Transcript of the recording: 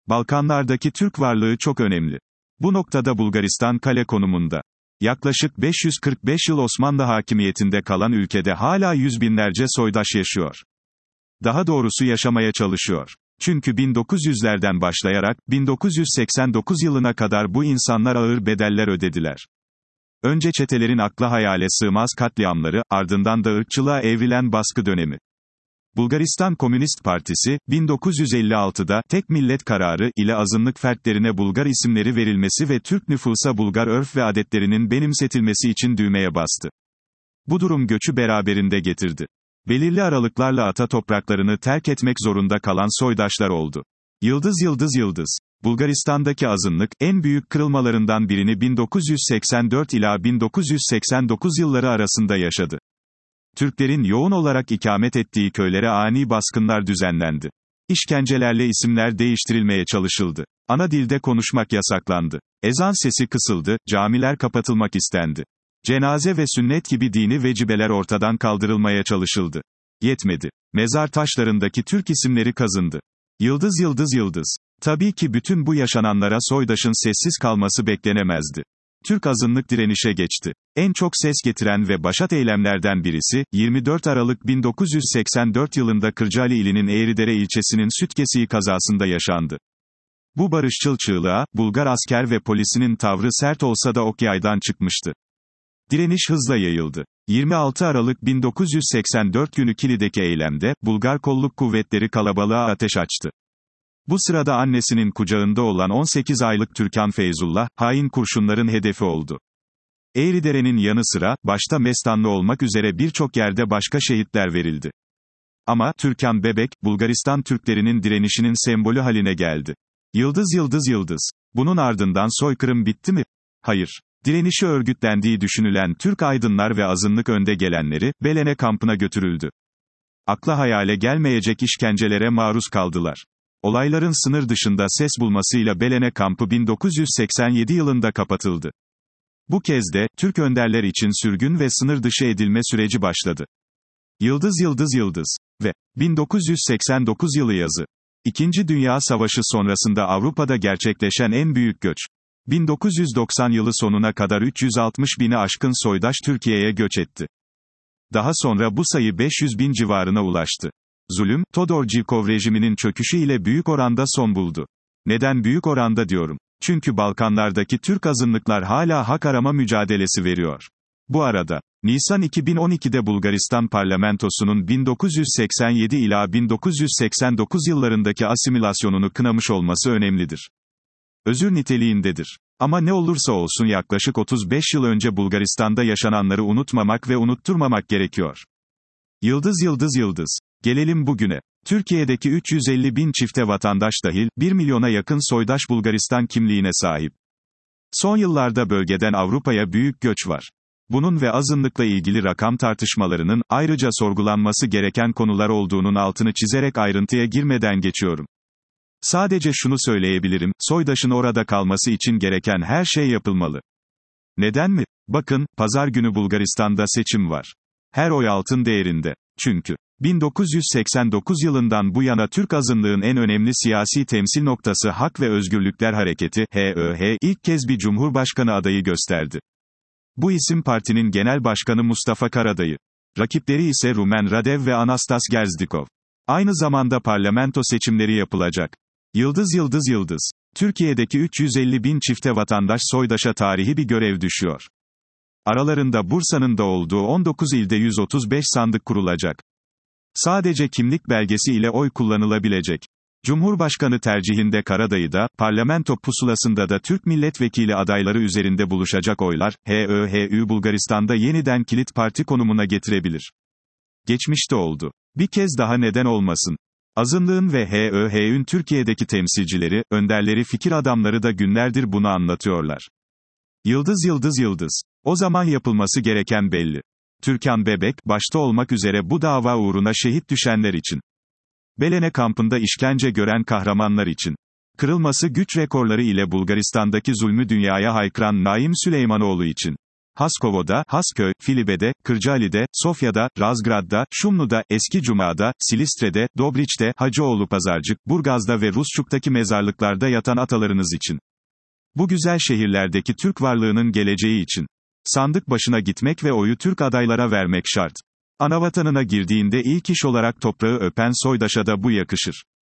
Balkanlardaki Türk varlığı çok önemli. Bu noktada Bulgaristan kale konumunda. Yaklaşık 545 yıl Osmanlı hakimiyetinde kalan ülkede hala yüz binlerce soydaş yaşıyor. Daha doğrusu yaşamaya çalışıyor. Çünkü 1900'lerden başlayarak, 1989 yılına kadar bu insanlar ağır bedeller ödediler. Önce çetelerin akla hayale sığmaz katliamları, ardından da ırkçılığa evrilen baskı dönemi. Bulgaristan Komünist Partisi, 1956'da, tek millet kararı ile azınlık fertlerine Bulgar isimleri verilmesi ve Türk nüfusa Bulgar örf ve adetlerinin benimsetilmesi için düğmeye bastı. Bu durum göçü beraberinde getirdi. Belirli aralıklarla ata topraklarını terk etmek zorunda kalan soydaşlar oldu. Yıldız. Bulgaristan'daki azınlık, en büyük kırılmalarından birini 1984 ila 1989 yılları arasında yaşadı. Türklerin yoğun olarak ikamet ettiği köylere ani baskınlar düzenlendi. İşkencelerle isimler değiştirilmeye çalışıldı. Ana dilde konuşmak yasaklandı. Ezan sesi kısıldı, camiler kapatılmak istendi. Cenaze ve sünnet gibi dini vecibeler ortadan kaldırılmaya çalışıldı. Yetmedi. Mezar taşlarındaki Türk isimleri kazındı. Yıldız. Tabii ki bütün bu yaşananlara soydaşın sessiz kalması beklenemezdi. Türk azınlık direnişe geçti. En çok ses getiren ve başat eylemlerden birisi, 24 Aralık 1984 yılında Kırcaali ilinin Eğridere ilçesinin Sütkesiği kazasında yaşandı. Bu barışçıl çığlığa, Bulgar asker ve polisinin tavrı sert olsa da ok yaydan çıkmıştı. Direniş hızla yayıldı. 26 Aralık 1984 günü Kili'deki eylemde, Bulgar kolluk kuvvetleri kalabalığa ateş açtı. Bu sırada annesinin kucağında olan 18 aylık Türkan Feyzullah, hain kurşunların hedefi oldu. Eğridere'nin yanı sıra, başta Mestanlı olmak üzere birçok yerde başka şehitler verildi. Ama, Türkan bebek, Bulgaristan Türklerinin direnişinin sembolü haline geldi. Yıldız. Bunun ardından soykırım bitti mi? Hayır. Direnişi örgütlendiği düşünülen Türk aydınlar ve azınlık önde gelenleri, Belene kampına götürüldü. Akla hayale gelmeyecek işkencelere maruz kaldılar. Olayların sınır dışında ses bulmasıyla Belene kampı 1987 yılında kapatıldı. Bu kez de, Türk önderler için sürgün ve sınır dışı edilme süreci başladı. Yıldız. Ve 1989 yılı yazı. İkinci Dünya Savaşı sonrasında Avrupa'da gerçekleşen en büyük göç. 1990 yılı sonuna kadar 360 bini aşkın soydaş Türkiye'ye göç etti. Daha sonra bu sayı 500 bin civarına ulaştı. Zulüm, Todorcikov rejiminin çöküşü ile büyük oranda son buldu. Neden büyük oranda diyorum? Çünkü Balkanlardaki Türk azınlıklar hala hak arama mücadelesi veriyor. Bu arada, Nisan 2012'de Bulgaristan parlamentosunun 1987 ila 1989 yıllarındaki asimilasyonunu kınamış olması önemlidir. Özür niteliğindedir. Ama ne olursa olsun yaklaşık 35 yıl önce Bulgaristan'da yaşananları unutmamak ve unutturmamak gerekiyor. Yıldız. Gelelim bugüne. Türkiye'deki 350 bin çifte vatandaş dahil, 1 milyona yakın soydaş Bulgaristan kimliğine sahip. Son yıllarda bölgeden Avrupa'ya büyük göç var. Bunun ve azınlıkla ilgili rakam tartışmalarının, ayrıca sorgulanması gereken konular olduğunun altını çizerek ayrıntıya girmeden geçiyorum. Sadece şunu söyleyebilirim, soydaşın orada kalması için gereken her şey yapılmalı. Neden mi? Bakın, pazar günü Bulgaristan'da seçim var. Her oy altın değerinde. Çünkü 1989 yılından bu yana Türk azınlığın en önemli siyasi temsil noktası Hak ve Özgürlükler Hareketi, HÖH, ilk kez bir cumhurbaşkanı adayı gösterdi. Bu isim partinin genel başkanı Mustafa Karadayı. Rakipleri ise Rumen Radev ve Anastas Gerzdikov. Aynı zamanda parlamento seçimleri yapılacak. Yıldız. Türkiye'deki 350 bin çifte vatandaş soydaşa tarihi bir görev düşüyor. Aralarında Bursa'nın da olduğu 19 ilde 135 sandık kurulacak. Sadece kimlik belgesi ile oy kullanılabilecek. Cumhurbaşkanı tercihinde Karadayı'da, parlamento pusulasında da Türk milletvekili adayları üzerinde buluşacak oylar, HÖH'ü Bulgaristan'da yeniden kilit parti konumuna getirebilir. Geçmişte oldu. Bir kez daha neden olmasın? Azınlığın ve HÖH'ün Türkiye'deki temsilcileri, önderleri fikir adamları da günlerdir bunu anlatıyorlar. Yıldız. O zaman yapılması gereken belli. Türkan Bebek, başta olmak üzere bu dava uğruna şehit düşenler için. Belene kampında işkence gören kahramanlar için. Kırılması güç rekorları ile Bulgaristan'daki zulmü dünyaya haykıran Naim Süleymanoğlu için. Haskovo'da, Hasköy, Filibe'de, Kırcaali'de, Sofya'da, Razgrad'da, Şumlu'da, Eski Cuma'da, Silistre'de, Dobriç'te, Hacıoğlu Pazarcık, Burgaz'da ve Rusçuk'taki mezarlıklarda yatan atalarınız için. Bu güzel şehirlerdeki Türk varlığının geleceği için. Sandık başına gitmek ve oyu Türk adaylara vermek şart. Anavatanına girdiğinde ilk iş olarak toprağı öpen soydaşa da bu yakışır.